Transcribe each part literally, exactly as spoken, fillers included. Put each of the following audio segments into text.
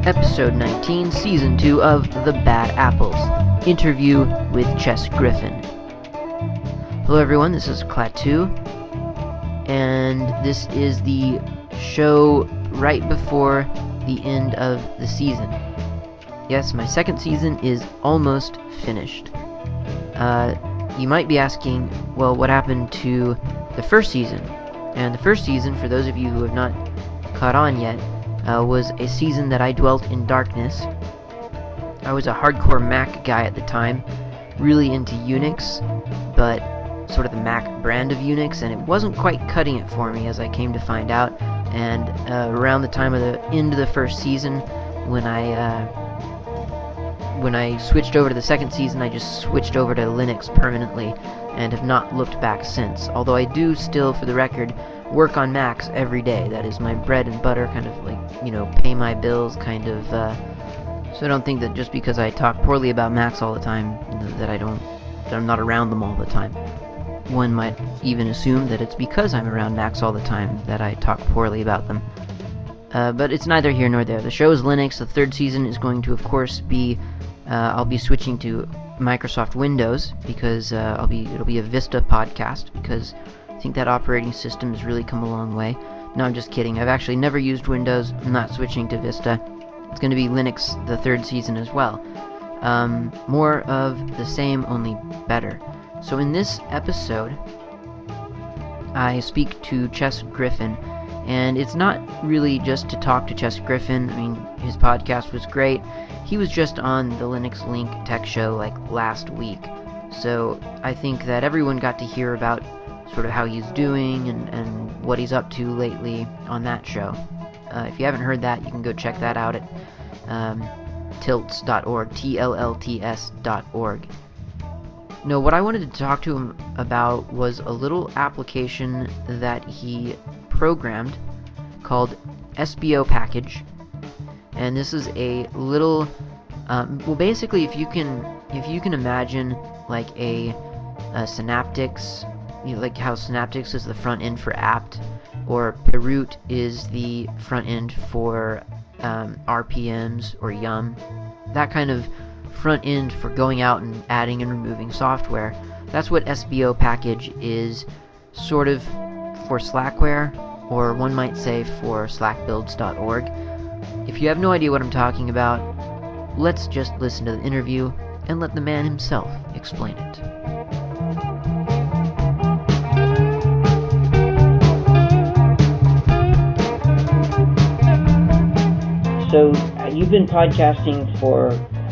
Episode nineteen, Season two of The Bad Apples, Interview with Chess Griffin. Hello everyone, this is Klaatu, and this is the show right before the end of the season. Yes, my second season is almost finished. Uh, you might be asking, well, what happened to the first season? And the first season, for those of you who have not caught on yet, uh, was a season that I dwelt in darkness. I was a hardcore Mac guy at the time, really into Unix, but sort of the Mac brand of Unix, and it wasn't quite cutting it for me, as I came to find out. And uh, around the time of the end of the first season, when I uh, when I switched over to the second season, I just switched over to Linux permanently, and have not looked back since. Although I do still, for the record, work on Macs every day. That is my bread and butter, kind of like, you know, pay my bills, kind of. Uh, so I don't think that just because I talk poorly about Macs all the time, that I don't, that I'm not around them all the time. One might even assume that it's because I'm around Macs all the time that I talk poorly about them. Uh, but it's neither here nor there. The show is Linux. The third season is going to, of course, be uh, I'll be switching to Microsoft Windows because uh, I'll be it'll be a Vista podcast because I think that operating system has really come a long way. No, I'm just kidding. I've actually never used Windows. I'm not switching to Vista. It's going to be Linux the third season as well. Um, more of the same, only better. So in this episode, I speak to Chess Griffin, and it's not really just to talk to Chess Griffin. I mean, his podcast was great. He was just on the Linux Link Tech Show like last week, so I think that everyone got to hear about sort of how he's doing and, and what he's up to lately on that show. Uh, if you haven't heard that, you can go check that out at um, tilts dot org, T L L T S dot org. No, what I wanted to talk to him about was a little application that he programmed called S B O Package, and this is a little, um, well, basically, if you can, if you can imagine like a, a Synaptics, you know, like how Synaptics is the front end for apt, or Peroot is the front end for um, R P Ms or Yum, that kind of front end for going out and adding and removing software. That's what S B O Package is, sort of for Slackware, or one might say for slack builds dot org. If you have no idea what I'm talking about, let's just listen to the interview and let the man himself explain it. So, uh, you've been podcasting for,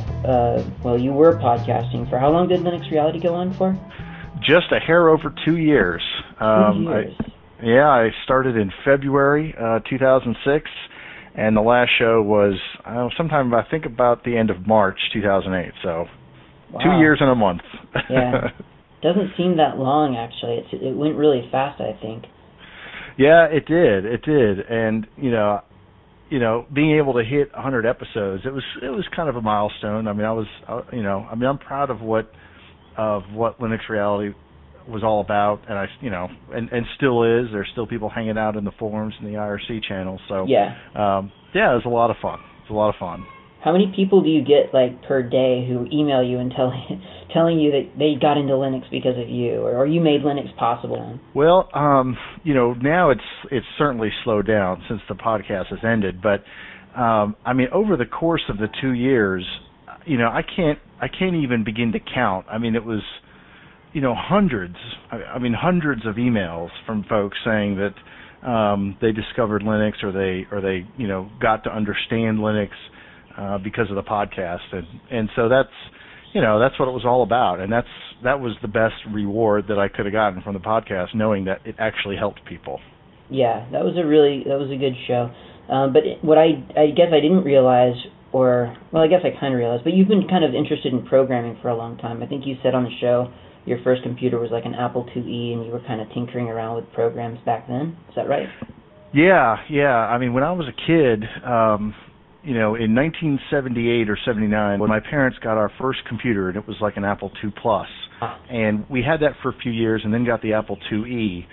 uh, well, you were podcasting for, how long did Linux Reality go on for? Just a hair over two years. Two Um, years. I, yeah, I started in February uh, two thousand six, and the last show was uh, sometime, I think, about the end of March two thousand eight, so Wow. two years and a month. Yeah. Doesn't seem that long, actually. It's, it went really fast, I think. Yeah, it did. It did. And, you know, you know, being able to hit one hundred episodes, it was it was kind of a milestone. I mean, I was, uh, you know, I mean, I'm proud of what of what Linux Reality was all about, and I, you know, and, and still is. There's still people hanging out in the forums and the I R C channel. So yeah, um, yeah, it was a lot of fun. It's a lot of fun. How many people do you get like per day who email you and tell telling you that they got into Linux because of you, or, or you made Linux possible? Well, um, you know, now it's it's certainly slowed down since the podcast has ended. But um, I mean, over the course of the two years, you know, I can't I can't even begin to count. I mean, it was, you know, hundreds. I, I mean, hundreds of emails from folks saying that um, they discovered Linux, or they or they you know got to understand Linux uh, because of the podcast, and and so that's you know that's what it was all about, and that's that was the best reward that I could have gotten from the podcast, knowing that it actually helped people. Yeah, that was a really that was a good show. Um, but it, what I I guess I didn't realize, or well, I guess I kind of realized, but you've been kind of interested in programming for a long time. I think you said on the show your first computer was like an Apple two E, and you were kind of tinkering around with programs back then. Is that right? Yeah, yeah. I mean, when I was a kid, um, you know, in nineteen seventy-eight or seventy-nine, when my parents got our first computer, and it was like an Apple two Plus, Ah. and we had that for a few years, and then got the Apple two E.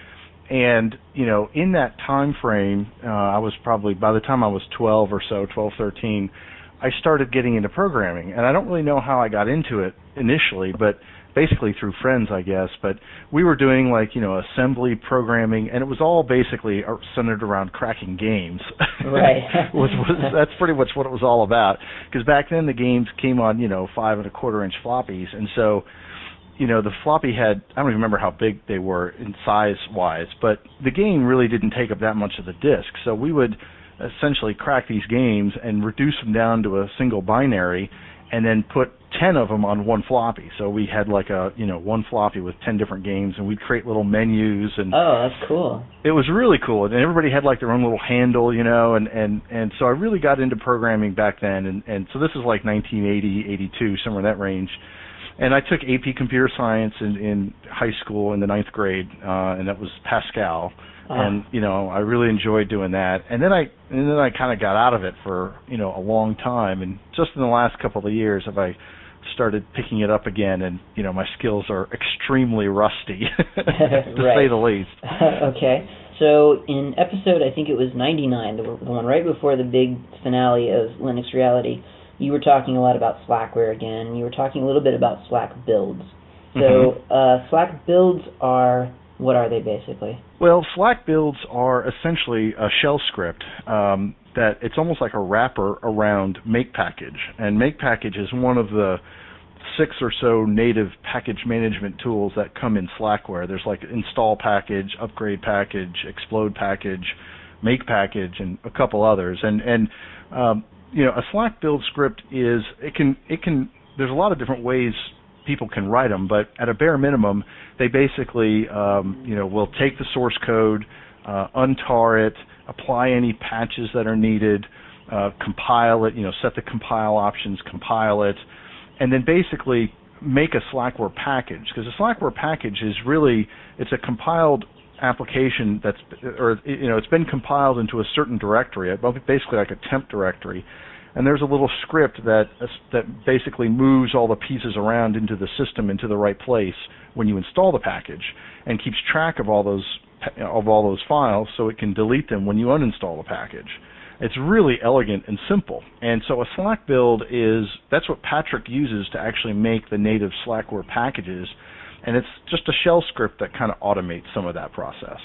and you know, in that time frame, uh, I was probably by the time I was twelve or so, twelve, thirteen, I started getting into programming, and I don't really know how I got into it initially, but basically through friends, I guess. But we were doing like, you know, assembly programming, and it was all basically centered around cracking games. Right. was, was, that's pretty much what it was all about. Because back then the games came on, you know, five and a quarter inch floppies, and so, you know, the floppy had, I don't even remember how big they were in size-wise, but the game really didn't take up that much of the disk. So we would essentially crack these games and reduce them down to a single binary, and then put ten of them on one floppy. So we had like a, you know, one floppy with ten different games, and we'd create little menus. And oh, that's cool. It was really cool, and everybody had like their own little handle, you know, and and and so I really got into programming back then. And and so this is like nineteen eighty, eighty-two, somewhere in that range. And I took A P Computer Science in, in high school in the ninth grade, uh, and that was Pascal. Uh. And you know, I really enjoyed doing that. And then I and then I kind of got out of it for, you know, a long time. And just in the last couple of years have I started picking it up again. And you know, my skills are extremely rusty, to say the least. Okay. So in episode, I think it was ninety-nine, the, the one right before the big finale of Linux Reality, you were talking a lot about Slackware again. You were talking a little bit about Slack builds. So mm-hmm. uh, Slack builds are, what are they basically? Well, Slack builds are essentially a shell script um, that it's almost like a wrapper around Make Package. And Make Package is one of the six or so native package management tools that come in Slackware. There's like Install Package, Upgrade Package, Explode Package, Make Package, and a couple others. And and um, you know, a Slack build script is, it can, it can, there's a lot of different ways people can write them, but at a bare minimum, they basically, um, you know, will take the source code, uh, untar it, apply any patches that are needed, uh, compile it, you know, set the compile options, compile it, and then basically make a Slackware package. Because a Slackware package is really, it's a compiled application that's, or you know, it's been compiled into a certain directory, basically like a temp directory, and there's a little script that that basically moves all the pieces around into the system into the right place when you install the package, and keeps track of all those of all those files so it can delete them when you uninstall the package. It's really elegant and simple. And so a Slack build is, that's what Patrick uses to actually make the native Slackware packages. And it's just a shell script that kind of automates some of that process.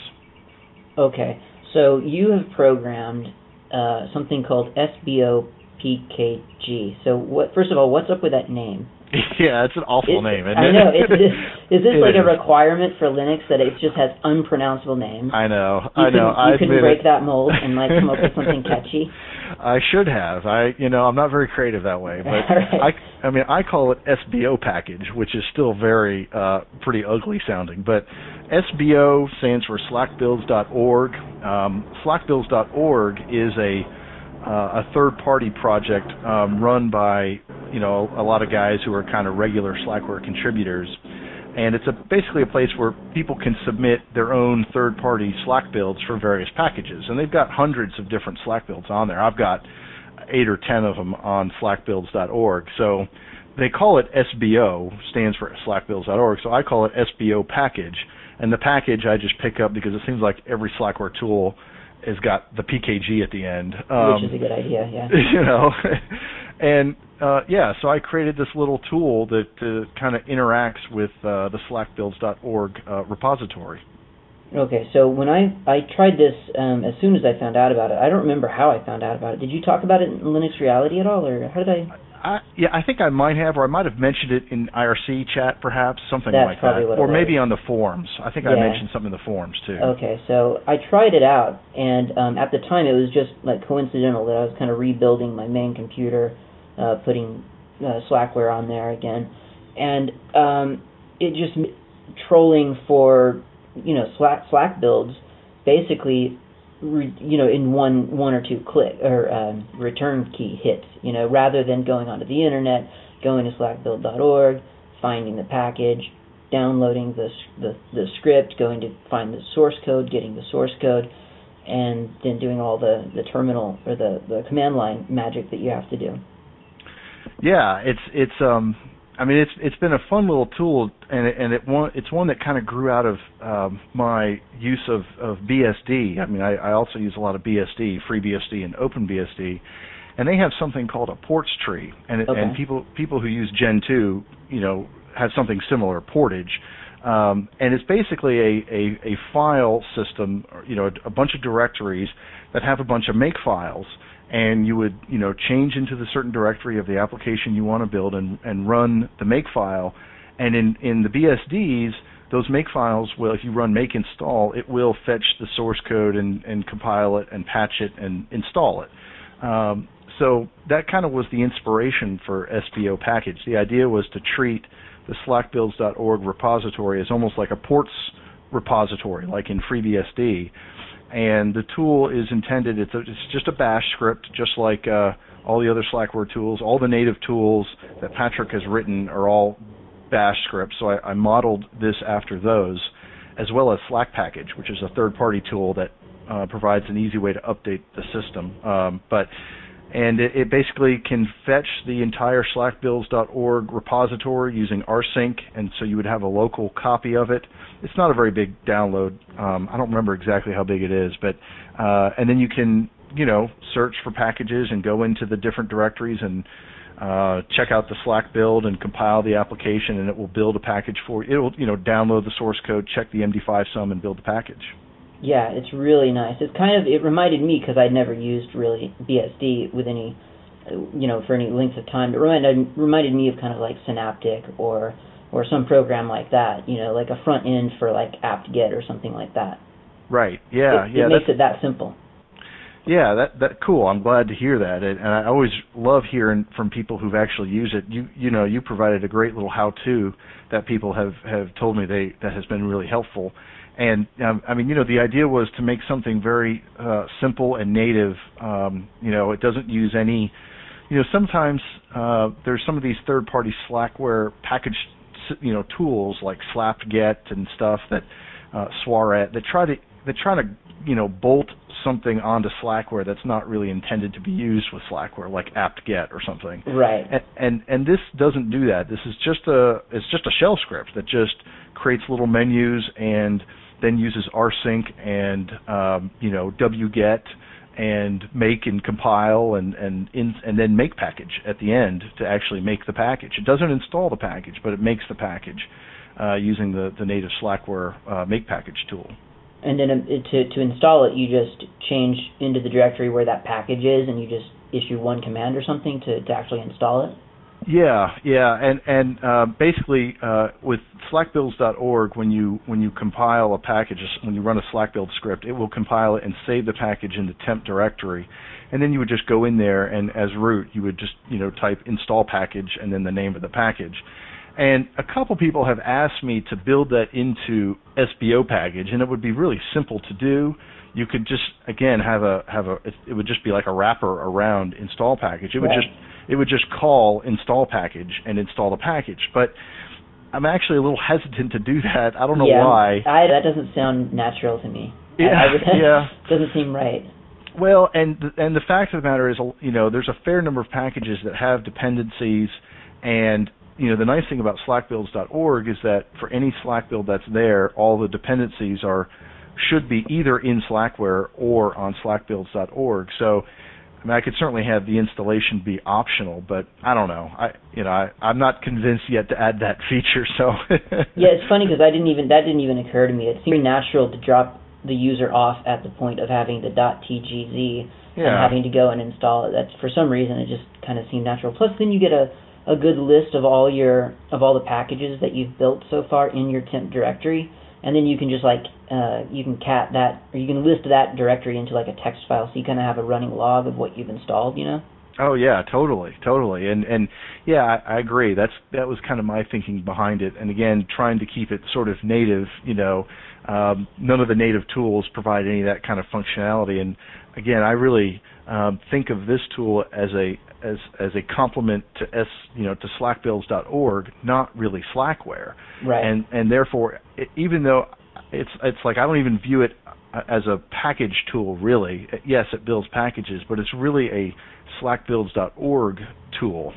Okay, so you have programmed uh, something called S B O P K G. So what? First of all, what's up with that name? Yeah, it's an awful it, name, isn't I it? know. Is this, is this it like is. a requirement for Linux that it just has unpronounceable names? I know. You I know. Couldn't, you I couldn't admit break it. that mold and like come up with something catchy? I should have. I, you know, I'm not very creative that way, but right. I, I mean, I call it S B O package, which is still very, uh, pretty ugly sounding. But S B O stands for slack builds dot org. Um, slack builds dot org is a uh, a third-party project um, run by, you know, a lot of guys who are kind of regular Slackware contributors. And it's a, basically a place where people can submit their own third-party Slack builds for various packages. And they've got hundreds of different Slack builds on there. I've got eight or ten of them on slack builds dot org. So they call it S B O, stands for slack builds dot org. So I call it S B O package. And the package I just pick up because it seems like every Slackware tool has got the P K G at the end. Um, Which is a good idea, yeah. You know, and uh, yeah, so I created this little tool that uh, kind of interacts with uh, the slack builds dot org uh, repository. Okay, so when I, I tried this um, as soon as I found out about it, I don't remember how I found out about it. Did you talk about it in Linux Reality at all, or how did I... I, yeah, I think I might have, or I might have mentioned it in I R C chat, perhaps, something That's like probably that. What or it maybe was. on the forums. I think yeah. I mentioned something in the forums, too. Okay, so I tried it out, and um, at the time it was just like coincidental that I was kind of rebuilding my main computer, uh, putting uh, Slackware on there again, and um, it just, trolling for, you know, Slack, Slack builds, basically, re, you know, in one one or two click, or um, return key hits, you know, rather than going onto the internet, going to slack build dot org, finding the package, downloading the, the the script, going to find the source code, getting the source code, and then doing all the, the terminal or the, the command line magic that you have to do. Yeah, it's it's um I mean, it's it's been a fun little tool, and it, and it one it's one that kind of grew out of um, my use of, of B S D. I mean, I, I also use a lot of B S D, FreeBSD, and OpenBSD, and they have something called a ports tree, and it, okay. and people people who use Gen two, you know, have something similar, portage, um, and it's basically a, a, a file system, you know, a, a bunch of directories that have a bunch of make files. And you would, you know, change into the certain directory of the application you want to build and, and run the make file. And in, in the B S Ds, those make files will, if you run make install, it will fetch the source code and, and compile it and patch it and install it. Um, so that kind of was the inspiration for S B O package. The idea was to treat the slack builds dot org repository as almost like a ports repository, like in FreeBSD. And the tool is intended, it's, a, it's just a bash script, just like uh, all the other Slackware tools. All the native tools that Patrick has written are all bash scripts, so I, I modeled this after those, as well as Slack Package, which is a third-party tool that uh, provides an easy way to update the system. Um, but And it, it basically can fetch the entire slack builds dot org repository using rsync, and so you would have a local copy of it. It's not a very big download. Um, I don't remember exactly how big it is, but uh, and then you can, you know, search for packages and go into the different directories and uh, check out the Slack build and compile the application, and it will build a package for you. It will, you know, download the source code, check the M D five sum, and build the package. Yeah, it's really nice. It's kind of, it reminded me, because I'd never used really B S D with any, you know, for any length of time. It reminded, reminded me of kind of like Synaptic or or some program like that, you know, like a front end for like apt-get or something like that. Right, yeah. It, yeah, it makes it that simple. Yeah, that that cool. I'm glad to hear that, and, and I always love hearing from people who've actually used it. You you know, you provided a great little how-to that people have, have told me they that has been really helpful. And um, I mean, you know, the idea was to make something very uh, simple and native. Um, you know, it doesn't use any. You know, sometimes uh, there's some of these third-party Slackware package, you know, tools like slap-get and stuff that uh, Swaret that try to they try to you know bolt something onto Slackware that's not really intended to be used with Slackware, like apt-get or something. Right. And, and and this doesn't do that. This is just a it's just a shell script that just creates little menus and then uses rsync and um, you know wget and make and compile and and in, and then make package at the end to actually make the package. It doesn't install the package, but it makes the package uh, using the, the native Slackware uh, make package tool. And then um, to to install it, you just change into the directory where that package is, and you just issue one command or something to, to actually install it? Yeah, yeah, and and uh, basically uh, with slack builds dot org, when you when you compile a package, when you run a Slack build script, it will compile it and save the package in the temp directory, and then you would just go in there and as root, you would just you know type install package and then the name of the package. And a couple people have asked me to build that into S B O package, and it would be really simple to do. You could just again have a have a it would just be like a wrapper around install package. It would Right. just it would just call install package and install the package. But I'm actually a little hesitant to do that. I don't know yeah, why. I, that doesn't sound natural to me. Yeah, I, I, yeah. Doesn't seem right. Well, and and the fact of the matter is, you know, there's a fair number of packages that have dependencies, and you know, the nice thing about slack builds dot org is that for any Slack build that's there, all the dependencies are should be either in Slackware or on slack builds dot org. So, I mean, I could certainly have the installation be optional, but I don't know. I, you know, I, I'm not convinced yet to add that feature. So. Yeah, it's funny because I didn't even that didn't even occur to me. It seemed natural to drop the user off at the point of having the .tgz yeah. and having to go and install it. That's for some reason it just kind of seemed natural. Plus, then you get a a good list of all your of all the packages that you've built so far in your temp directory, and then you can just like uh, you can cat that or you can list that directory into like a text file, so you kind of have a running log of what you've installed, you know. Oh yeah, totally, totally, and and yeah, I, I agree. That's that was kind of my thinking behind it. And again, trying to keep it sort of native. You know, um, none of the native tools provide any of that kind of functionality. And again, I really um, think of this tool as a as as a complement to S, you know, to slack builds dot org, not really Slackware. Right. And and therefore, it, even though it's it's like I don't even view it as a package tool really. Yes, it builds packages, but it's really a slack builds dot org tool.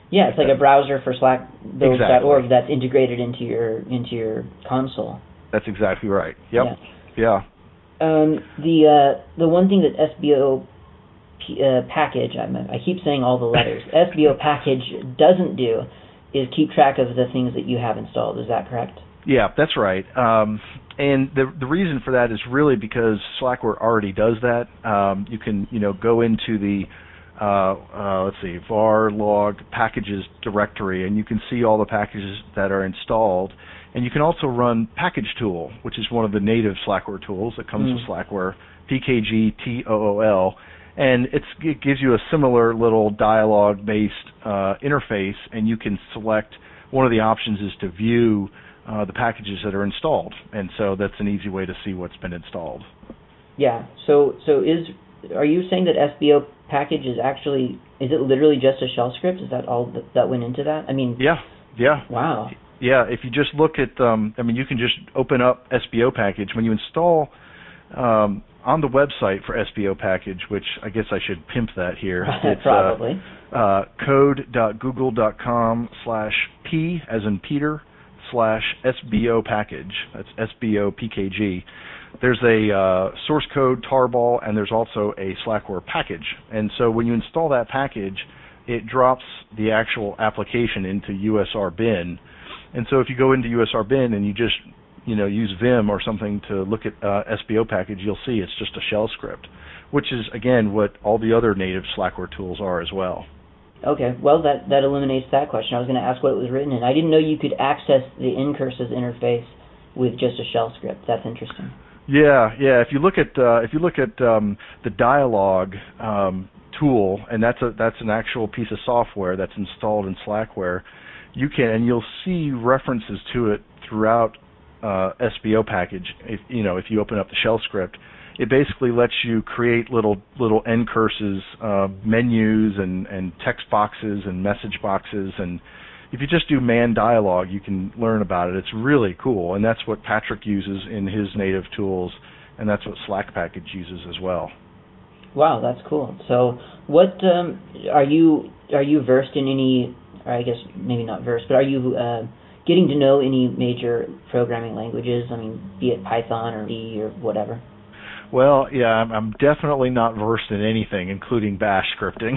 Yeah, it's like a browser for slack builds dot org Exactly. that's integrated into your into your console. That's exactly right. Yep. Yeah. Yeah. Um, the uh, the one thing that S B O P, uh, package, I'm, I keep saying all the letters, S B O package doesn't do is keep track of the things that you have installed. Is that correct? Yeah, that's right. Um, and the the reason for that is really because Slackware already does that. Um, you can you know go into the uh, uh, let's see var log packages directory, and you can see all the packages that are installed. And you can also run package tool, which is one of the native Slackware tools that comes Mm. with Slackware, P K G T O O L. And it's, it gives you a similar little dialogue-based uh, interface, and you can select, one of the options is to view uh, the packages that are installed, and so that's an easy way to see what's been installed. Yeah. So so is are you saying that S B O package is actually, is it literally just a shell script? Is that all that, that went into that? I mean. Yeah. Yeah. Wow. Yeah. If you just look at, um, I mean, you can just open up S B O package when you install. Um, on the website for S B O package, which I guess I should pimp that here. It's Probably. Uh, uh, code.google.com slash P as in Peter slash S B O package. That's S B O P K G. There's a uh, source code tarball, and there's also a Slackware package. And so when you install that package, it drops the actual application into U S R bin. And so if you go into U S R bin and you just you know, use Vim or something to look at uh, S B O package, you'll see it's just a shell script, which is, again, what all the other native Slackware tools are as well. Okay, well, that, that eliminates that question. I was going to ask what it was written in. I didn't know you could access the Ncurses interface with just a shell script. That's interesting. Yeah, yeah. If you look at uh, if you look at um, the dialogue um, tool, and that's a that's an actual piece of software that's installed in Slackware, you can and you'll see references to it throughout Uh, S B O package. If you know, if you open up the shell script, it basically lets you create little little Ncurses, uh, menus and, and text boxes and message boxes, and if you just do man dialogue, you can learn about it. It's really cool, and that's what Patrick uses in his native tools, and that's what Slack package uses as well. Wow, that's cool. So, what um, are you are you versed in any? Or I guess maybe not versed, but are you uh, getting to know any major programming languages? I mean, be it Python or C or whatever. Well, yeah, I'm, I'm definitely not versed in anything, including Bash scripting.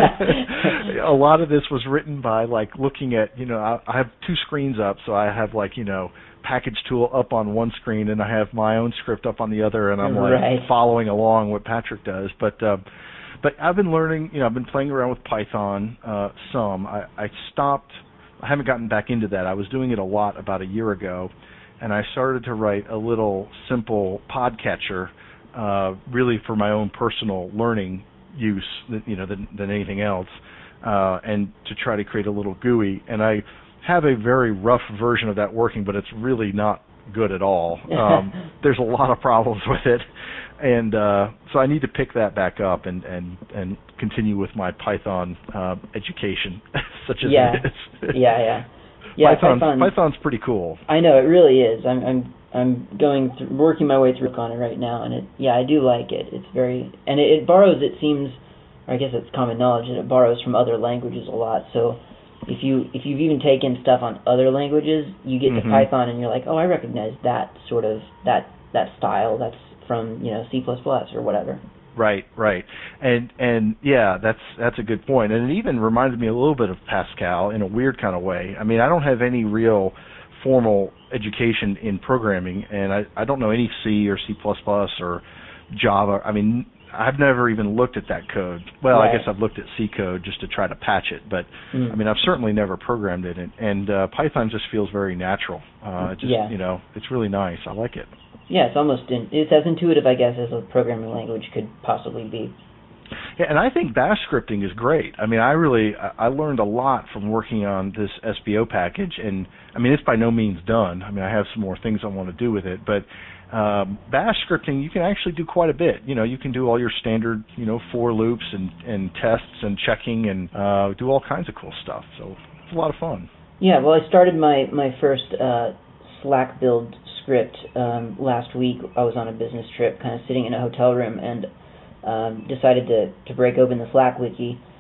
A lot of this was written by like looking at, you know, I, I have two screens up, so I have like, you know, package tool up on one screen, and I have my own script up on the other, and I'm like right. following along what Patrick does. But uh, but I've been learning, you know, I've been playing around with Python uh, some. I, I stopped. I haven't gotten back into that. I was doing it a lot about a year ago, and I started to write a little simple podcatcher, uh, really for my own personal learning use, you know, than, than anything else, uh, and to try to create a little G U I. And I have a very rough version of that working, but it's really not good at all. Um, there's a lot of problems with it, and uh, so I need to pick that back up and, and, and continue with my Python uh, education, such as yeah. it is. yeah, yeah, yeah. Python's, Python, Python's pretty cool. I know, it really is. I'm I'm I'm going through, working my way through on it right now, and it yeah, I do like it. It's very and it, it borrows. It seems, or I guess it's common knowledge that it borrows from other languages a lot. So if you if you've even taken stuff on other languages, you get mm-hmm. to Python and you're like, oh, I recognize that sort of that that style. That's from, you know, C plus plus or whatever. Right, right, and and yeah, that's that's a good point, and it even reminded me a little bit of Pascal in a weird kind of way. I mean, I don't have any real formal education in programming, and I I don't know any C or C plus plus or Java. I mean, I've never even looked at that code. Well, right. I guess I've looked at C code just to try to patch it, but mm. I mean, I've certainly never programmed it, and, and uh, Python just feels very natural. Uh, it just yeah. you know, it's really nice. I like it. Yeah, it's almost in, it's as intuitive, I guess, as a programming language could possibly be. Yeah, and I think Bash scripting is great. I mean, I really I learned a lot from working on this S B O package, and I mean, it's by no means done. I mean, I have some more things I want to do with it, but um, Bash scripting, you can actually do quite a bit. You know, you can do all your standard, you know, for loops and, and tests and checking and uh, do all kinds of cool stuff. So it's a lot of fun. Yeah, well, I started my my first uh, Slack build script um, last week. I was on a business trip, kind of sitting in a hotel room, and um, decided to, to break open the Slack wiki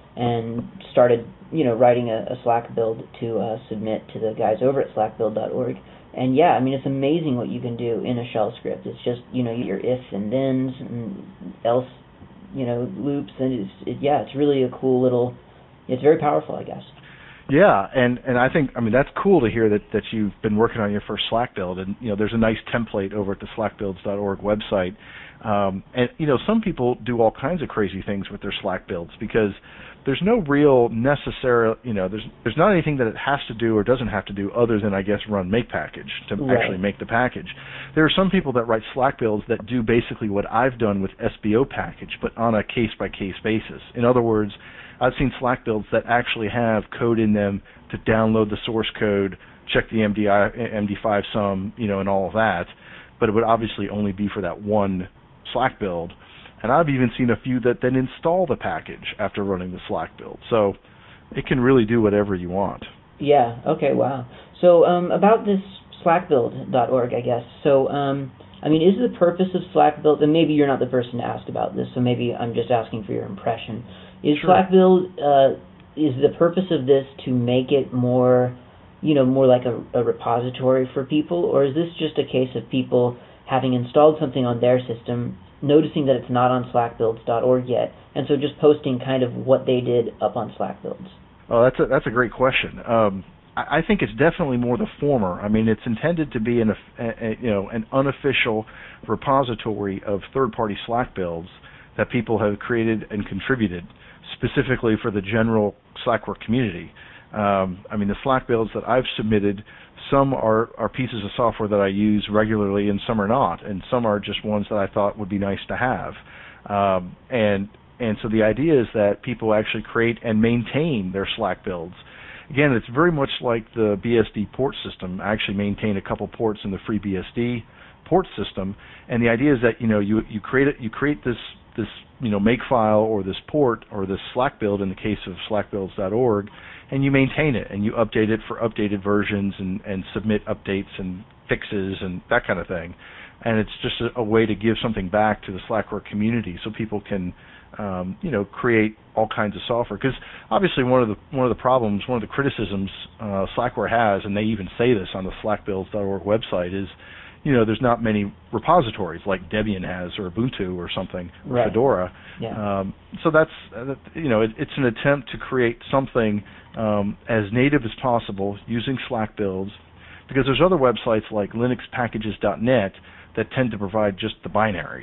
and started, you know, writing a, a Slack build to uh, submit to the guys over at slack build dot org. And yeah, I mean, it's amazing what you can do in a shell script. It's just, you know, your ifs and thens and else, you know, loops, and it's, it, yeah, it's really a cool little, it's very powerful, I guess. Yeah, and, and I think, I mean, that's cool to hear that, that you've been working on your first Slack build, and, you know, there's a nice template over at the slack builds dot org website. Um, and, you know, some people do all kinds of crazy things with their Slack builds because there's no real necessary, you know, there's there's not anything that it has to do or doesn't have to do other than, I guess, run make package to right. actually make the package. There are some people that write Slack builds that do basically what I've done with S B O package, but on a case-by-case basis. In other words, I've seen Slack builds that actually have code in them to download the source code, check the M D five sum, you know, and all of that, but it would obviously only be for that one Slack build. And I've even seen a few that then install the package after running the Slack build. So it can really do whatever you want. Yeah, okay, wow. So um, about this slack build dot org, I guess. So, um, I mean, is the purpose of Slack build, and maybe you're not the person to ask about this, so maybe I'm just asking for your impression. Is Sure. Slack build, uh, is the purpose of this to make it more, you know, more like a, a repository for people, or is this just a case of people having installed something on their system, noticing that it's not on slack builds dot org yet, and so just posting kind of what they did up on Slack builds? Oh, that's a, that's a great question. Um, I, I think it's definitely more the former. I mean, it's intended to be an a, a, you know an unofficial repository of third-party Slack builds that people have created and contributed specifically for the general Slackware community. Um, I mean, the Slack builds that I've submitted, some are, are pieces of software that I use regularly and some are not, and some are just ones that I thought would be nice to have. Um, and and so the idea is that people actually create and maintain their Slack builds. Again, it's very much like the B S D port system. I actually maintain a couple ports in the free B S D port system, and the idea is that you know you you create it, you create this this you know makefile or this port or this Slack build in the case of slack builds dot org, and you maintain it and you update it for updated versions and, and submit updates and fixes and that kind of thing. And it's just a, a way to give something back to the Slackware community so people can um, you know create all kinds of software. Because obviously one of the one of the problems, one of the criticisms uh, Slackware has, and they even say this on the slack builds dot org website, is you know, there's not many repositories like Debian has or Ubuntu or something, or right. Fedora. Yeah. Um, so that's, uh, you know, it, it's an attempt to create something um, as native as possible using Slack builds, because there's other websites like linux packages dot net that tend to provide just the binaries.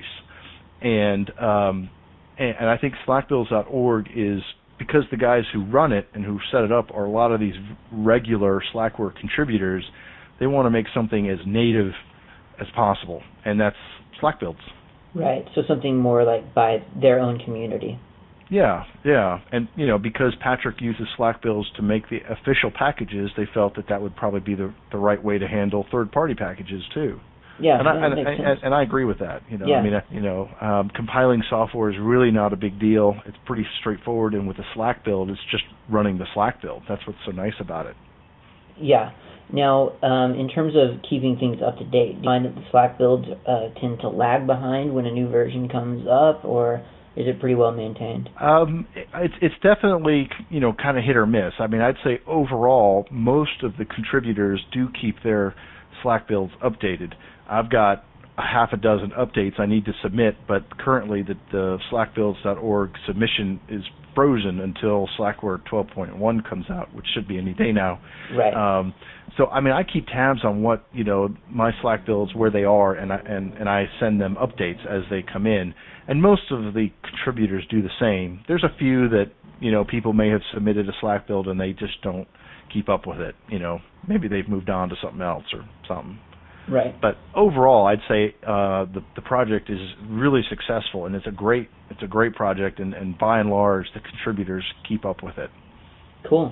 And, um, and, and I think slack builds dot org is, because the guys who run it and who set it up are a lot of these regular Slackware contributors, they want to make something as native as possible, and that's Slack builds. Right, so something more like by their own community. Yeah, yeah, and you know, because Patrick uses Slack builds to make the official packages, they felt that that would probably be the the right way to handle third-party packages too. Yeah, and I, that and, makes and, sense. and I agree with that. You know, yeah. I mean, you know, um, compiling software is really not a big deal. It's pretty straightforward, and with a Slack build, it's just running the Slack build. That's what's so nice about it. Yeah. Now, um, in terms of keeping things up to date, do you find that the Slack builds uh, tend to lag behind when a new version comes up, or is it pretty well maintained? Um, it's it's definitely you know kind of hit or miss. I mean, I'd say overall, most of the contributors do keep their Slack builds updated. I've got a half a dozen updates I need to submit, but currently the, the slack builds dot org submission is frozen until Slackware twelve point one comes out, which should be any day now. Right. Um, so I mean, I keep tabs on what you know my Slack builds, where they are, and I, and and I send them updates as they come in. And most of the contributors do the same. There's a few that you know people may have submitted a Slack build and they just don't keep up with it. You know, maybe they've moved on to something else or something. Right. But overall, I'd say uh, the the project is really successful, and it's a great it's a great project, and, and by and large, the contributors keep up with it. Cool.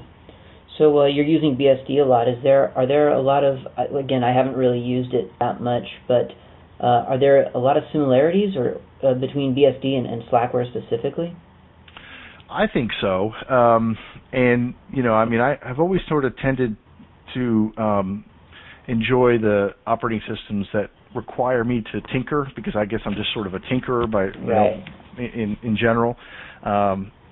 So uh, you're using B S D a lot. Is there are there a lot of again? I haven't really used it that much, but uh, are there a lot of similarities or uh, between B S D and, and Slackware specifically? I think so, um, and you know, I mean, I, I've always sort of tended to um, enjoy the operating systems that require me to tinker, because I guess I'm just sort of a tinkerer by you right. know, in in general. Um,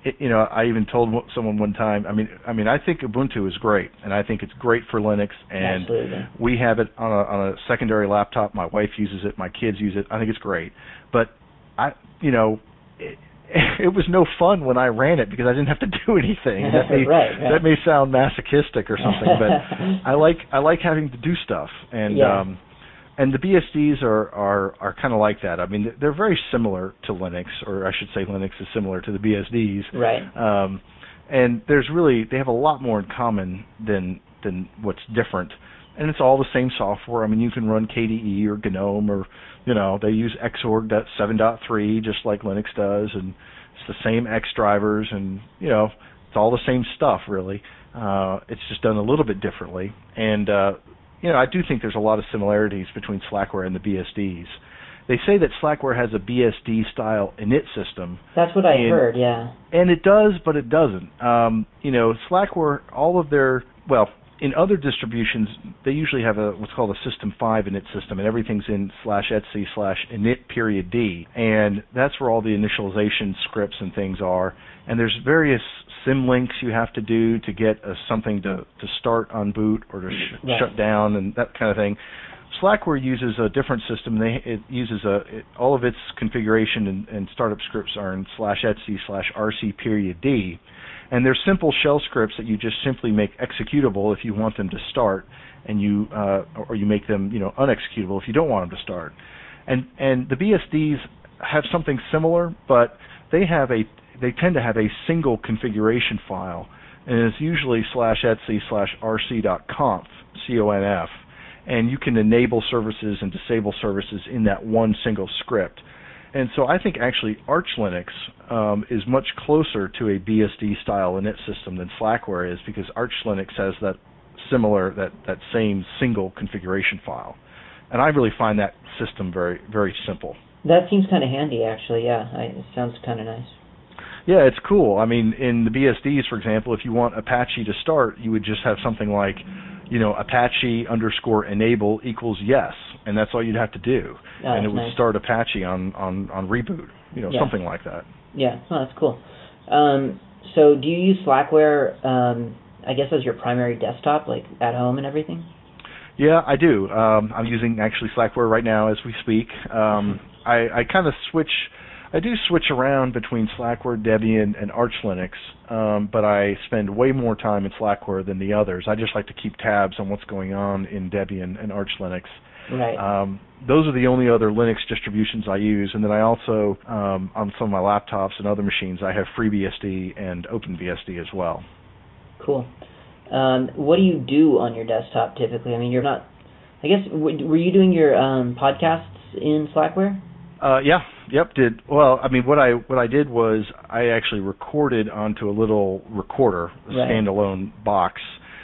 it, you know, I even told someone one time. I mean, I mean, I think Ubuntu is great, and I think it's great for Linux. And Absolutely. we have it on a, on a secondary laptop. My wife uses it. My kids use it. I think it's great. But I, you know, it, it was no fun when I ran it because I didn't have to do anything. That may, right, right. that may sound masochistic or something, but I like I like having to do stuff. And yeah. um, And the B S Ds are, are, are kind of like that. I mean, they're very similar to Linux, or I should say Linux is similar to the B S Ds. Right. Um, and there's really, they have a lot more in common than than what's different. And it's all the same software. I mean, you can run K D E or GNOME, or, you know, they use Xorg seven point three just like Linux does, and it's the same X drivers, and, you know, it's all the same stuff, really. Uh, it's just done a little bit differently. And, uh, you know, I do think there's a lot of similarities between Slackware and the B S Ds. They say that Slackware has a B S D-style init system. That's what I and, heard, yeah. And it does, but it doesn't. Um, you know, Slackware, all of their, well, in other distributions, they usually have a what's called a System five init system, and everything's in slash etc slash init period d, and that's where all the initialization scripts and things are. And there's various symlinks you have to do to get a, something to, to start on boot or to sh- right. shut down and that kind of thing. Slackware uses a different system. They, it uses a it, all of its configuration and, and startup scripts are in slash etc slash rc period d, and they're simple shell scripts that you just simply make executable if you want them to start, and you uh, or you make them you know unexecutable if you don't want them to start. And and the B S Ds have something similar, but they have a they tend to have a single configuration file, and it's usually slash etc slash rc dot conf c o n f. And you can enable services and disable services in that one single script. And so I think actually Arch Linux um, is much closer to a B S D-style init system than Slackware is, because Arch Linux has that similar, that, that same single configuration file. And I really find that system very, very simple. That seems kind of handy, actually, yeah. I, it sounds kind of nice. Yeah, it's cool. I mean, in the B S Ds, for example, if you want Apache to start, you would just have something like, you know, Apache underscore enable equals yes, and that's all you'd have to do. Oh, and it would nice. start Apache on, on, on reboot, you know, yeah. something like that. Yeah, oh, that's cool. Um, so do you use Slackware, um, I guess, as your primary desktop, like at home and everything? Yeah, I do. Um, I'm using actually Slackware right now as we speak. Um, I, I kind of switch... I do switch around between Slackware, Debian, and Arch Linux, um, but I spend way more time in Slackware than the others. I just like to keep tabs on what's going on in Debian and Arch Linux. Right. Um, those are the only other Linux distributions I use, and then I also, um, on some of my laptops and other machines, I have FreeBSD and OpenBSD as well. Cool. Um, what do you do on your desktop typically? I mean, you're not, I guess, w- were you doing your um, podcasts in Slackware? Uh, yeah, yep, did. Well, I mean, what I what I did was I actually recorded onto a little recorder, a right. standalone box,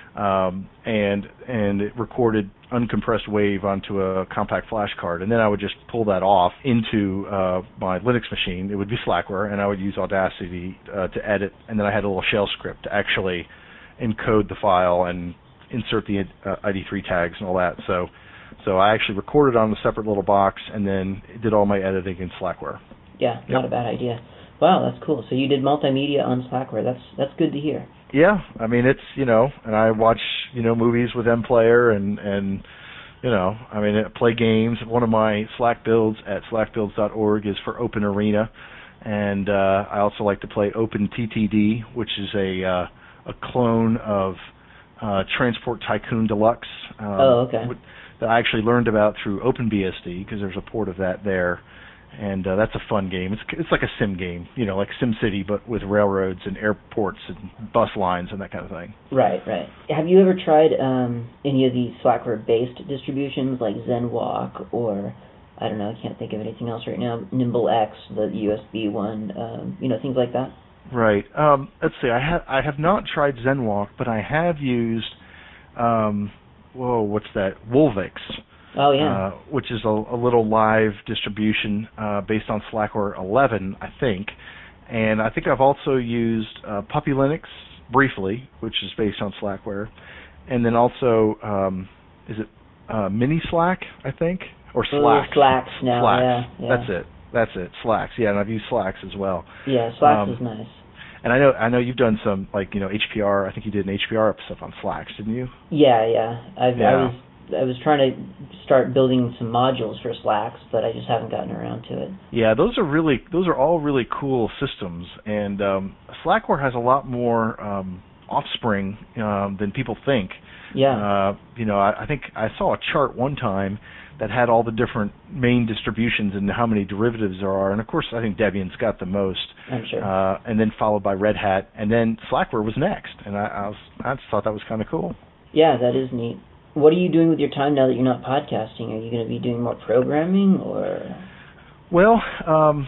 um, and and it recorded uncompressed wave onto a compact flash card, and then I would just pull that off into uh, my Linux machine. It would be Slackware, and I would use Audacity uh, to edit, and then I had a little shell script to actually encode the file and insert the uh, I D three tags and all that. So. So I actually recorded on a separate little box and then did all my editing in Slackware. Yeah, yep. Not a bad idea. Wow, that's cool. So you did multimedia on Slackware. That's that's good to hear. Yeah, I mean it's you know, and I watch you know movies with MPlayer and and you know, I mean I play games. One of my Slack builds at slack builds dot org is for Open Arena, and uh, I also like to play Open T T D, which is a uh, a clone of uh, Transport Tycoon Deluxe. Um, oh, okay. With, that I actually learned about through OpenBSD, because there's a port of that there, and uh, that's a fun game. It's it's like a sim game, you know, like SimCity, but with railroads and airports and bus lines and that kind of thing. Right, right. Have you ever tried um, any of the Slackware-based distributions like ZenWalk or, I don't know, I can't think of anything else right now, NimbleX, the U S B one, um, you know, things like that? Right. Um, let's see, I have, I have not tried ZenWalk, but I have used... Um, Whoa, what's that? Wolvix. Oh, yeah. Uh, which is a, a little live distribution uh, based on Slackware eleven, I think. And I think I've also used uh, Puppy Linux briefly, which is based on Slackware. And then also, um, is it uh, Mini Slack, I think? Or Slacks. Oh, Slacks now, Slacks. yeah, yeah. That's it. That's it. Slacks. Yeah, and I've used Slacks as well. Yeah, Slacks um, is nice. And I know I know you've done some like you know H P R. I think you did an H P R episode on Slacks, didn't you? Yeah, yeah. I've, yeah. I was I was trying to start building some modules for Slacks, but I just haven't gotten around to it. Yeah, those are really those are all really cool systems, and um, Slackware has a lot more um, offspring um, than people think. Yeah. Uh, you know, I, I think I saw a chart one time that had all the different main distributions and how many derivatives there are, and of course I think Debian's got the most. I'm sure. Uh, and then followed by Red Hat, and then Slackware was next, and I, I was I just thought that was kind of cool. Yeah, that is neat. What are you doing with your time now that you're not podcasting? Are you going to be doing more programming, or? Well, um,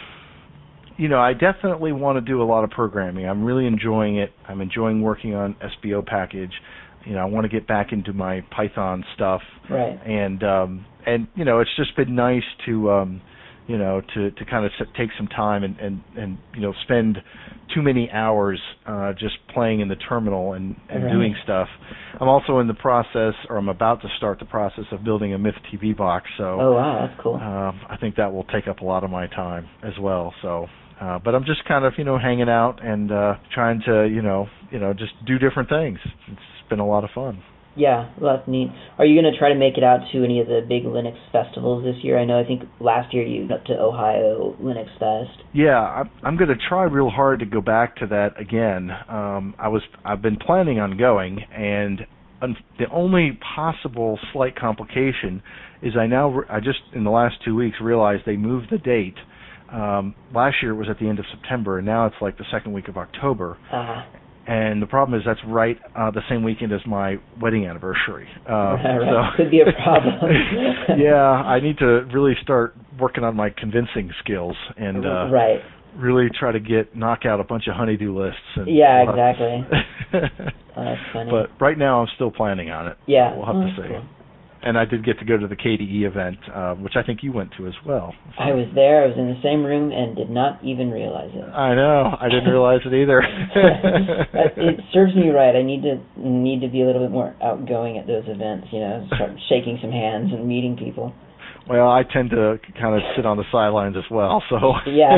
you know, I definitely want to do a lot of programming. I'm really enjoying it. I'm enjoying working on S B O package. You know, I want to get back into my Python stuff. Right. And um, and you know, it's just been nice to um, you know to to kind of take some time and and and you know spend too many hours uh, just playing in the terminal and, and right. doing stuff. I'm also in the process, or I'm about to start the process of building a Myth T V box. So, oh wow, that's cool. Uh, I think that will take up a lot of my time as well. So, uh, but I'm just kind of you know hanging out and uh, trying to you know you know just do different things. It's been a lot of fun. Yeah, well, that's neat. Are you going to try to make it out to any of the big Linux festivals this year? I know I think last year you went up to Ohio Linux Fest. Yeah, I'm, I'm going to try real hard to go back to that again. Um, I was I've been planning on going, and un- the only possible slight complication is I now re- I just in the last two weeks realized they moved the date. Um, last year it was at the end of September, and now it's like the second week of October. Uh-huh. And the problem is that's right uh, the same weekend as my wedding anniversary. Uh, right. So could be a problem. Yeah, I need to really start working on my convincing skills and uh, right. really try to get knock out a bunch of honeydew lists. And yeah, we'll exactly. Oh, that's funny. But right now I'm still planning on it. Yeah, we'll have oh, to see. Cool. And I did get to go to the K D E event, uh, which I think you went to as well. So. I was there. I was in the same room and did not even realize it. I know. I didn't realize it either. It serves me right. I need to need to be a little bit more outgoing at those events. You know, start shaking some hands and meeting people. Well, I tend to kind of sit on the sidelines as well, so yeah,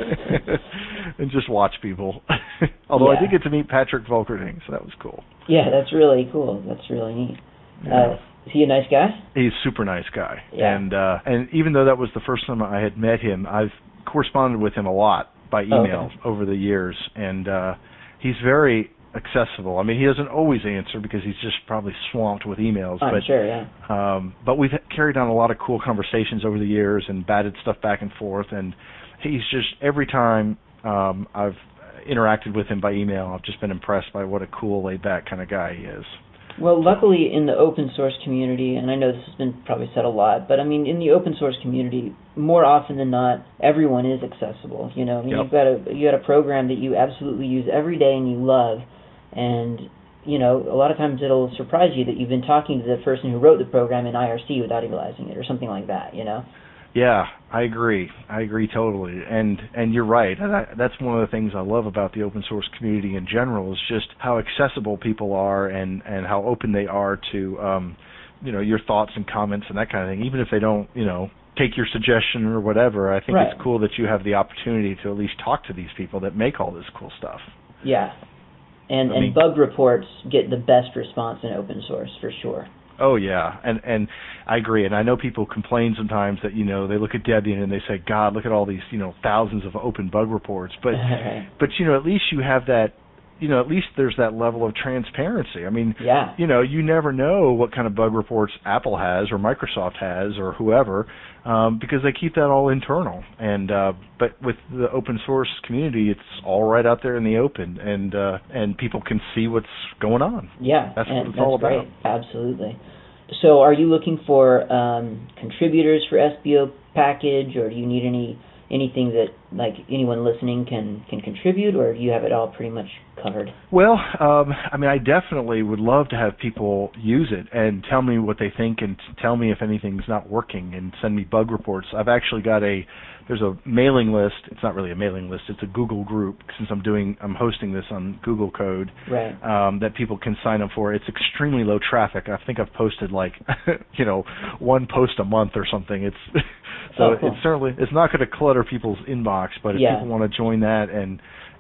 and just watch people. Although yeah. I did get to meet Patrick Volkerding, so that was cool. Yeah, that's really cool. That's really neat. Yeah. Uh, is he a nice guy? He's a super nice guy. Yeah. And uh, and even though that was the first time I had met him, I've corresponded with him a lot by email okay. over the years, and uh, he's very accessible. I mean, he doesn't always answer because he's just probably swamped with emails. I'm but, sure, yeah. Um, but we've carried on a lot of cool conversations over the years and batted stuff back and forth, and he's just, every time um, I've interacted with him by email, I've just been impressed by what a cool, laid-back kind of guy he is. Well, luckily in the open source community, and I know this has been probably said a lot, but I mean in the open source community, more often than not, everyone is accessible. You know, I mean, yep. you've got a you got a program that you absolutely use every day and you love, and you know, a lot of times it'll surprise you that you've been talking to the person who wrote the program in I R C without realizing it, or something like that. You know. Yeah, I agree. I agree totally. And and you're right. And I, that's one of the things I love about the open source community in general is just how accessible people are and, and how open they are to, um, you know, your thoughts and comments and that kind of thing. Even if they don't, you know, take your suggestion or whatever, I think right. it's cool that you have the opportunity to at least talk to these people that make all this cool stuff. Yeah. And, I and mean, bug reports get the best response in open source, for sure. Oh yeah, and and I agree. And I know people complain sometimes that you know they look at Debian and they say, "God, look at all these you know thousands of open bug reports." But but you know at least you have that, you know at least there's that level of transparency. I mean, yeah. you know you never know what kind of bug reports Apple has or Microsoft has or whoever, um, because they keep that all internal. And uh, but with the open source community, it's all right out there in the open, and uh, and people can see what's going on. Yeah, that's and what it's that's all about. Great. Absolutely. So are you looking for um, contributors for S B O package, or do you need any anything that like anyone listening can, can contribute, or do you have it all pretty much covered? Well, um, I mean, I definitely would love to have people use it and tell me what they think and tell me if anything's not working and send me bug reports. I've actually got a there's a mailing list. It's not really a mailing list. It's a Google group since I'm doing I'm hosting this on Google Code. Right. Um, that people can sign up for. It's extremely low traffic. I think I've posted like you know one post a month or something. It's so oh, cool. it's certainly it's not going to clutter people's inbox, but if yeah. people want to join that and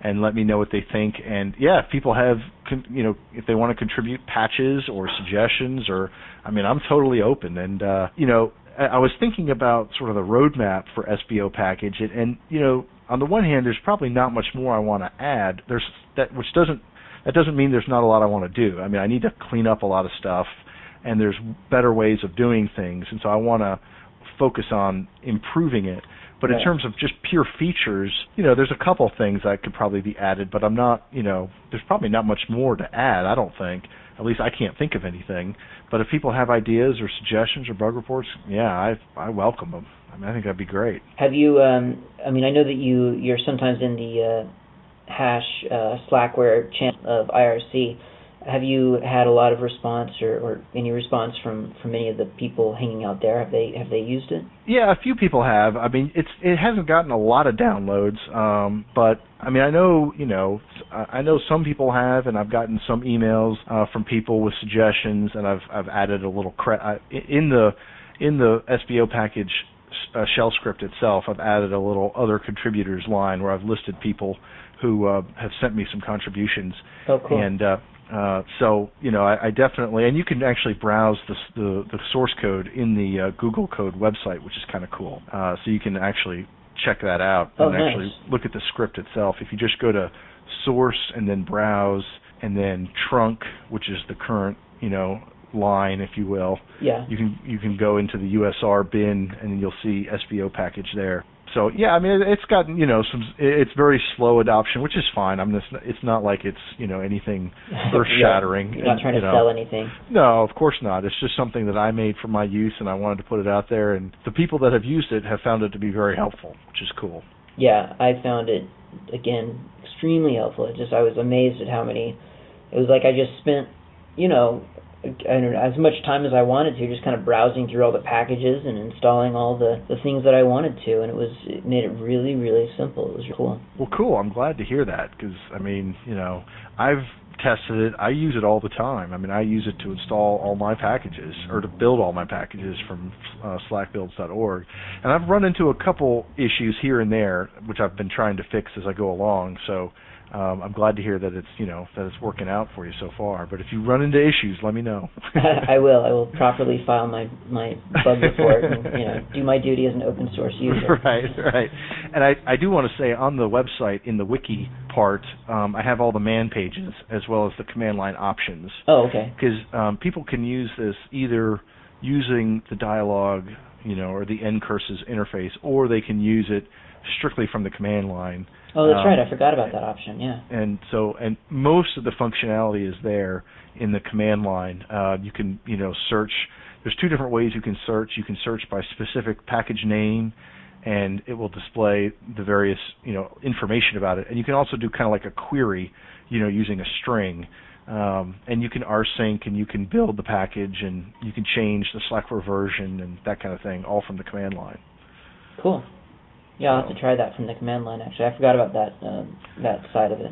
and let me know what they think. And yeah, if people have, you know, if they want to contribute patches or suggestions, or, I mean, I'm totally open. And, uh, you know, I, I was thinking about sort of the roadmap for S B O package, and, and, you know, on the one hand, there's probably not much more I want to add. There's that, which doesn't, that doesn't mean there's not a lot I want to do. I mean, I need to clean up a lot of stuff, and there's better ways of doing things, and so I want to focus on improving it. But right. in terms of just pure features, you know, there's a couple things that could probably be added, but I'm not, you know, there's probably not much more to add, I don't think. At least I can't think of anything. But if people have ideas or suggestions or bug reports, yeah, I I welcome them. I mean, I think that'd be great. Have you, um, I mean, I know that you, you're sometimes in the uh, hash uh, Slackware channel of I R C. Have you had a lot of response or, or any response from, from any of the people hanging out there? Have they have they used it? Yeah, a few people have. I mean, it's it hasn't gotten a lot of downloads, um, but I mean, I know you know I know some people have, and I've gotten some emails uh, from people with suggestions, and I've I've added a little cre- I, in the in the S B O package uh, shell script itself. I've added a little other contributors line where I've listed people who uh, have sent me some contributions. Oh, cool. And uh, Uh, so, you know, I, I definitely, and you can actually browse the the, the source code in the uh, Google Code website, which is kind of cool. Uh, so you can actually check that out oh, and nice. actually look at the script itself. If you just go to source and then browse and then trunk, which is the current, you know, line, if you will, yeah. you can you can go into the U S R bin and you'll see S B O package there. So yeah, I mean it's gotten you know some it's very slow adoption, which is fine. I'm just it's not like it's you know anything earth shattering. You're not trying and, to you sell know, anything. No, of course not. It's just something that I made for my use, and I wanted to put it out there. And the people that have used it have found it to be very helpful, which is cool. Yeah, I found it again extremely helpful. It just I was amazed at how many. It was like I just spent you know. I don't know, as much time as I wanted to, just kind of browsing through all the packages and installing all the, the things that I wanted to, and it was it made it really, really simple. It was cool. Well, cool. I'm glad to hear that because, I mean, you know, I've tested it. I use it all the time. I mean, I use it to install all my packages or to build all my packages from uh, slack builds dot org. And I've run into a couple issues here and there, which I've been trying to fix as I go along, so Um, I'm glad to hear that it's you know that it's working out for you so far. But if you run into issues, let me know. I will. I will properly file my, my bug report and you know do my duty as an open source user. Right, right. And I, I do want to say on the website in the wiki part, um, I have all the man pages as well as the command line options. Oh, okay. Because um, people can use this either using the dialog, you know, or the ncurses interface, or they can use it strictly from the command line. Oh, that's um, right. I forgot about that option. Yeah. And so, and most of the functionality is there in the command line. Uh, you can, you know, search. There's two different ways you can search. You can search by specific package name, and it will display the various, you know, information about it. And you can also do kind of like a query, you know, using a string. Um, and you can rsync, and you can build the package, and you can change the Slackware version and that kind of thing, all from the command line. Cool. Yeah, I'll have to try that from the command line, actually. I forgot about that uh, that side of it.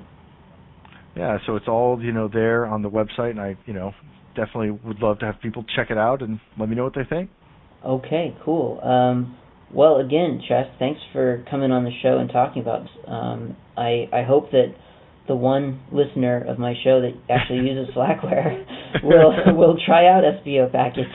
Yeah, so it's all, you know, there on the website, and I, you know, definitely would love to have people check it out and let me know what they think. Okay, cool. Um, well, again, Chess, thanks for coming on the show and talking about this. Um, I, I hope that the one listener of my show that actually uses Slackware will will try out S B O package.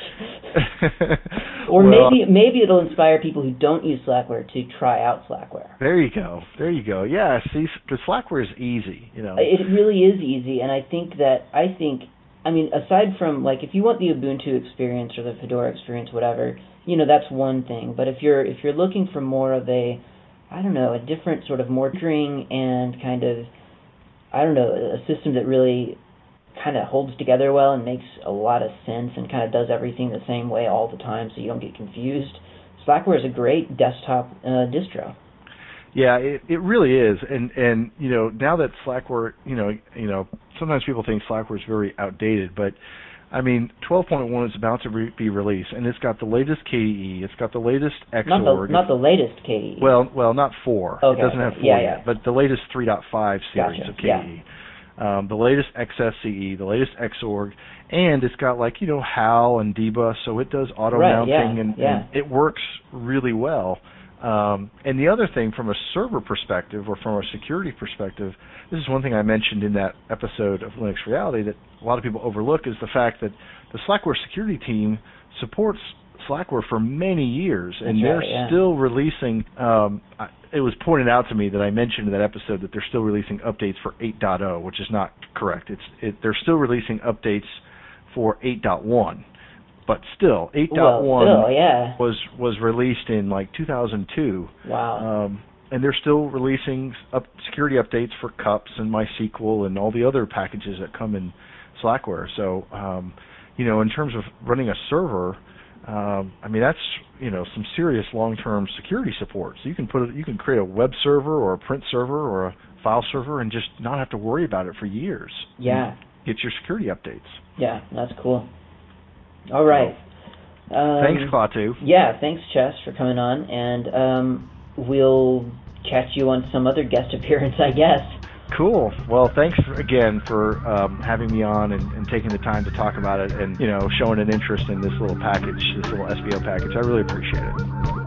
Or well, maybe maybe it'll inspire people who don't use Slackware to try out Slackware. There you go. There you go. Yeah, see, because Slackware is easy, you know. It really is easy, and I think that, I think, I mean, aside from, like, if you want the Ubuntu experience or the Fedora experience, whatever, you know, that's one thing. But if you're if you're looking for more of a, I don't know, a different sort of more string and kind of, I don't know, a system that really kind of holds together well and makes a lot of sense and kind of does everything the same way all the time so you don't get confused, Slackware is a great desktop uh, distro. Yeah, it it really is, and and you know now that Slackware, you know, you know, sometimes people think Slackware is very outdated, but I mean, twelve point one is about to re- be released, and it's got the latest K D E, it's got the latest Xorg. Not the not the latest K D E. Well, well, not four. Okay, it doesn't okay. have four yeah, yet, yeah. but the latest three point five series gotcha. of K D E. Yeah. Um, the latest X S C E, the latest Xorg, and it's got like you know HAL and debus, so it does auto right, mounting, yeah, and, yeah. and it works really well. Um, and the other thing, from a server perspective or from a security perspective, this is one thing I mentioned in that episode of Linux Reality that a lot of people overlook, is the fact that the Slackware security team supports Slackware for many years, and That's they're right, yeah. still releasing. Um, it was pointed out to me that I mentioned in that episode that they're still releasing updates for eight point oh, which is not correct. It's it, they're still releasing updates for eight point one. But still, eight point one well, still, yeah. was was released in like two thousand two. Wow. Um, and they're still releasing up security updates for cups and MySQL and all the other packages that come in Slackware. So, um, you know, in terms of running a server, um, I mean, that's, you know, some serious long-term security support. So you can put it, you can create a web server or a print server or a file server and just not have to worry about it for years. Yeah. Get your security updates. Yeah, that's cool. All right. Um, thanks, Klaatu. Yeah, thanks, Chess, for coming on, and um, we'll catch you on some other guest appearance, I guess. Cool. Well, thanks again for um, having me on and, and taking the time to talk about it, and, you know, showing an interest in this little package, this little S B O package. I really appreciate it.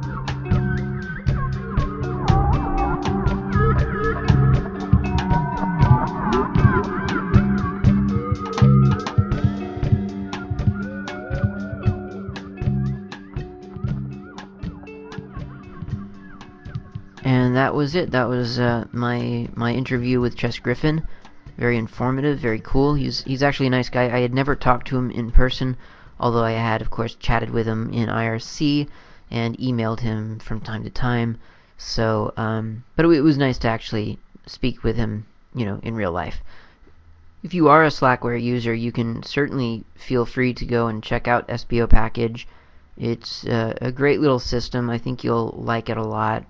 And that was it. That was uh, my my interview with Chess Griffin. Very informative, very cool. He's he's actually a nice guy. I had never talked to him in person, although I had, of course, chatted with him in I R C and emailed him from time to time. So, um, but it was nice to actually speak with him, you know, in real life. If you are a Slackware user, you can certainly feel free to go and check out S B O Package. It's uh, a great little system. I think you'll like it a lot.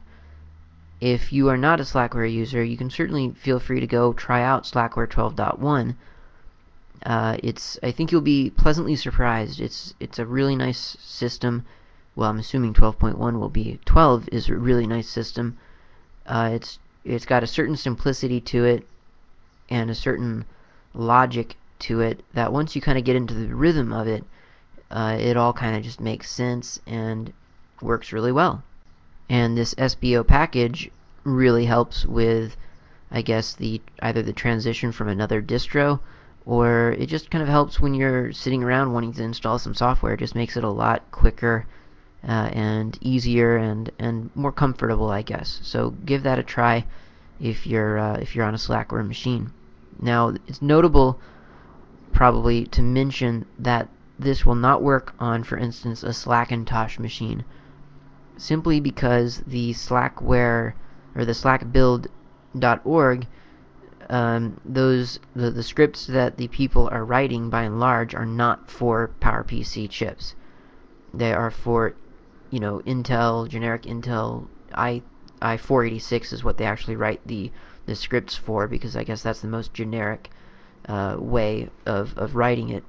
If you are not a Slackware user, you can certainly feel free to go try out Slackware twelve point one. Uh, it's I think you'll be pleasantly surprised. It's it's a really nice system. Well, I'm assuming twelve point one will be. twelve is a really nice system. Uh, it's it's got a certain simplicity to it and a certain logic to it that once you kind of get into the rhythm of it, uh, it all kind of just makes sense and works really well. And this S B O package really helps with, I guess, the either the transition from another distro, or it just kind of helps when you're sitting around wanting to install some software. It just makes it a lot quicker uh, and easier and, and more comfortable, I guess. So give that a try if you're uh, if you're on a Slackware machine. Now, it's notable probably to mention that this will not work on, for instance, a Slackintosh machine, simply because the Slackware or the slack build dot org, um, those the, the scripts that the people are writing by and large are not for PowerPC chips. They are for, you know, Intel, generic Intel i i four eighty-six is what they actually write the the scripts for, because I guess that's the most generic uh, way of, of writing it.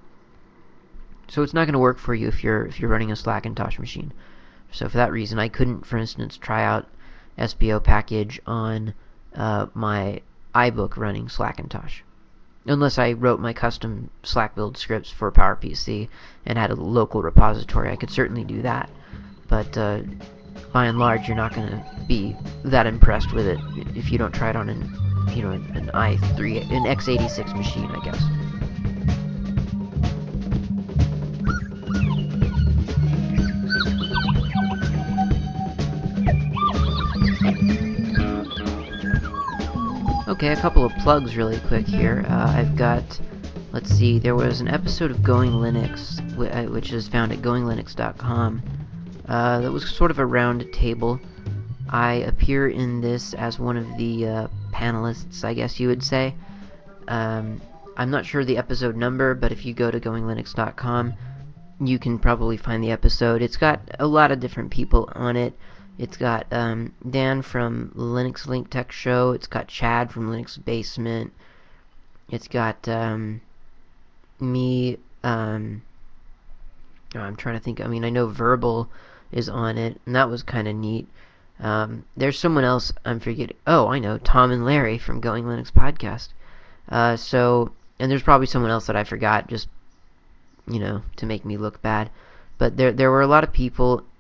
So it's not going to work for you if you're if you're running a Slackintosh machine. So for that reason, I couldn't, for instance, try out S B O package on uh, my iBook running Slackintosh. Unless I wrote my custom Slack build scripts for PowerPC and had a local repository, I could certainly do that. But uh, by and large, you're not going to be that impressed with it if you don't try it on an, you know, an i three, an x eighty-six machine, I guess. Okay, a couple of plugs really quick here. Uh, I've got, let's see, there was an episode of Going Linux, which is found at going linux dot com. Uh, that was sort of a round table. I appear in this as one of the uh, panelists, I guess you would say. Um, I'm not sure the episode number, but if you go to going linux dot com, you can probably find the episode. It's got a lot of different people on it. It's got um, Dan from Linux Link Tech Show. It's got Chad from Linux Basement. It's got um, me. Um, oh, I'm trying to think. I mean, I know Verbal is on it, and that was kind of neat. Um, there's someone else I'm forgetting. Oh, I know. Tom and Larry from Going Linux Podcast. Uh, so, and there's probably someone else that I forgot, just, you know, to make me look bad. But there there were a lot of people,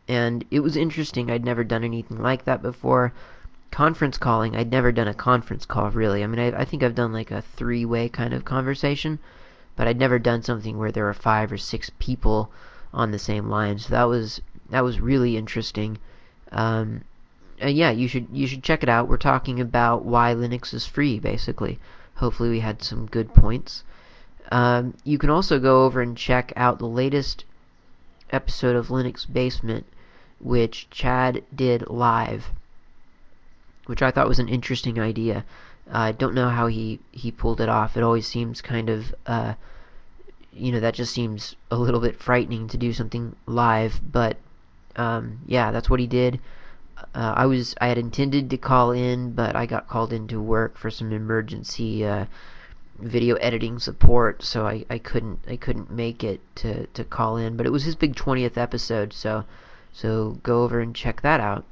and it was interesting. I'd never done anything like that before. Conference calling, I'd never done a conference call, really. I mean, I, I think I've done like a three-way kind of conversation, but I'd never done something where there were five or six people on the same line. So that was that was really interesting. Um, and yeah, you should you should check it out. We're talking about why Linux is free, basically. Hopefully, we had some good points. Um, you can also go over and check out the latest episode of Linux Basement, which Chad did live, which I thought was an interesting idea. I uh, don't know how he, he pulled it off. It always seems kind of, uh, you know, that just seems a little bit frightening to do something live. But um, yeah, that's what he did. Uh, I was I had intended to call in, but I got called into work for some emergency uh, video editing support, so I, I couldn't I couldn't make it to, to call in. But it was his big twentieth episode, so so go over and check that out.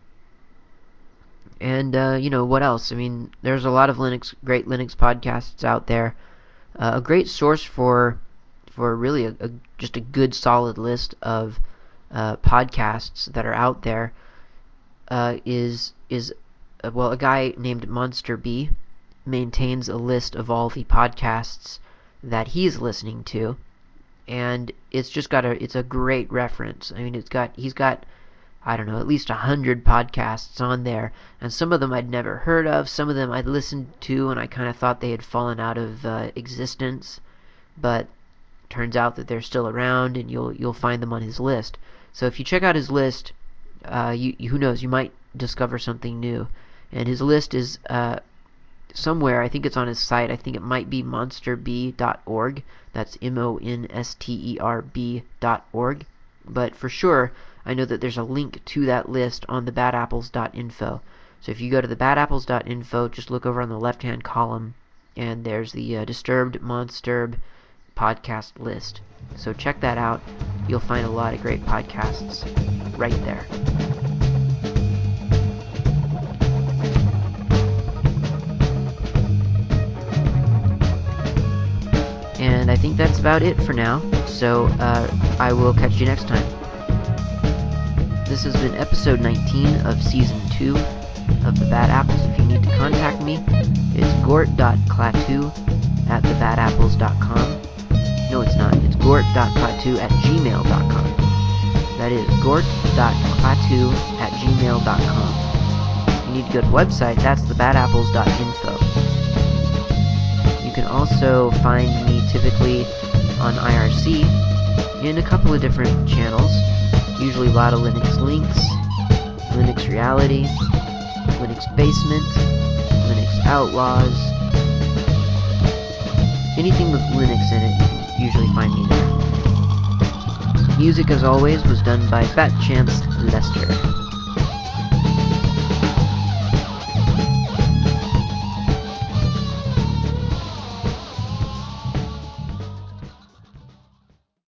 And, uh, you know, what else? I mean, there's a lot of Linux, great Linux podcasts out there. Uh, a great source for, for really a, a, just a good solid list of uh, podcasts that are out there uh, is, is uh, well, a guy named Monster B maintains a list of all the podcasts that he's listening to. And it's just got a, it's a great reference. I mean, it's got, he's got, I don't know, at least a hundred podcasts on there, and some of them I'd never heard of, some of them I'd listened to and I kind of thought they had fallen out of uh, existence, but turns out that they're still around, and you'll you'll find them on his list. So if you check out his list, uh, you, you who knows, you might discover something new. And his list is uh, somewhere, I think it's on his site, I think it might be monster b dot org, that's M O N S T E R B dot org, but for sure, I know that there's a link to that list on the bad apples dot info. So if you go to the bad apples dot info, just look over on the left-hand column, and there's the uh, Disturbed Monsturb podcast list. So check that out. You'll find a lot of great podcasts right there. And I think that's about it for now. So uh, I will catch you next time. This has been episode nineteen of season two of The Bad Apples. If you need to contact me, it's gort dot clatu at the bad apples dot com. No, it's not. It's gort dot clatu at gmail dot com. That is gort dot clatu at gmail dot com. If you need to go to the website, that's the bad apples dot info. You can also find me typically on I R C in a couple of different channels. Usually a lot of Linux Links, Linux Reality, Linux Basement, Linux Outlaws. Anything with Linux in it, you can usually find me there. Music, as always, was done by Fat Chance Lester.